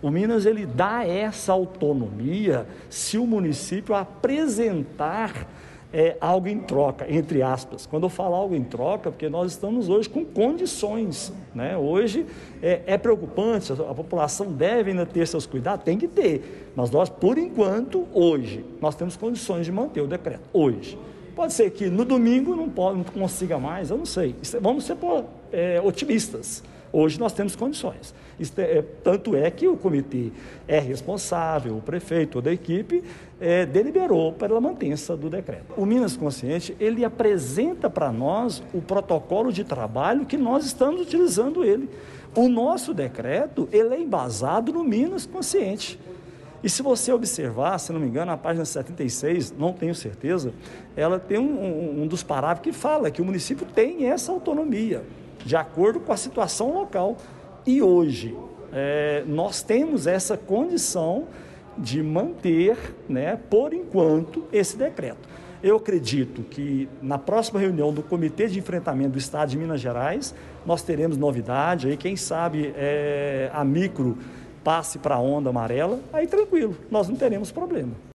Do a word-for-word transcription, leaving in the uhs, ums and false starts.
O Minas, ele dá essa autonomia se o município apresentar é, algo em troca, entre aspas. Quando eu falo algo em troca, porque nós estamos hoje com condições, né? Hoje é, é preocupante, a, a população deve ainda ter seus cuidados, tem que ter, mas nós, por enquanto, hoje, nós temos condições de manter o decreto, hoje. Pode ser que no domingo não, pode, não consiga mais, eu não sei. Vamos ser é, otimistas. Hoje nós temos condições. É, tanto é que o comitê é responsável, o prefeito, toda a equipe, é, deliberou pela mantença do decreto. O Minas Consciente, ele apresenta para nós o protocolo de trabalho que nós estamos utilizando ele. O nosso decreto, ele é embasado no Minas Consciente. E se você observar, se não me engano, na página setenta e seis, não tenho certeza, ela tem um, um, um dos parágrafos que fala que o município tem essa autonomia, de acordo com a situação local. E hoje, é, nós temos essa condição de manter, né, por enquanto, esse decreto. Eu acredito que na próxima reunião do Comitê de Enfrentamento do Estado de Minas Gerais, nós teremos novidade, aí quem sabe é, a micro passe para a onda amarela, aí tranquilo, nós não teremos problema.